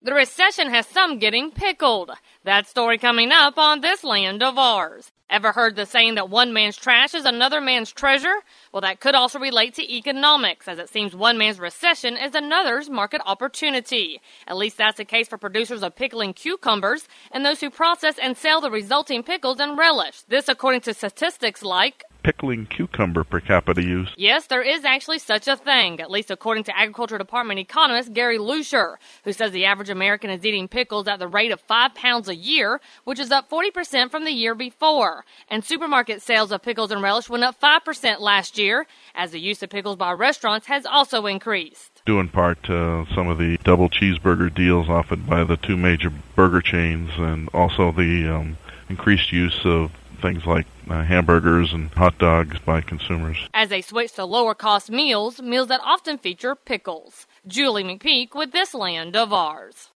The recession has some getting pickled. That story coming up on This Land of Ours. Ever heard the saying that one man's trash is another man's treasure? Well, that could also relate to economics, as it seems one man's recession is another's market opportunity. At least that's the case for producers of pickling cucumbers and those who process and sell the resulting pickles and relish. This according to statistics like pickling cucumber per capita use. Yes, there is actually such a thing, at least according to Agriculture Department economist Gary Lucier, who says the average American is eating pickles at the rate of 5 pounds a year, which is up 40% from the year before. And supermarket sales of pickles and relish went up 5% last year, as the use of pickles by restaurants has also increased. Due in part to some of the double cheeseburger deals offered by the two major burger chains, and also the increased use of things like hamburgers and hot dogs by consumers. As they switch to lower-cost meals that often feature pickles. Julie McPeak with This Land of Ours.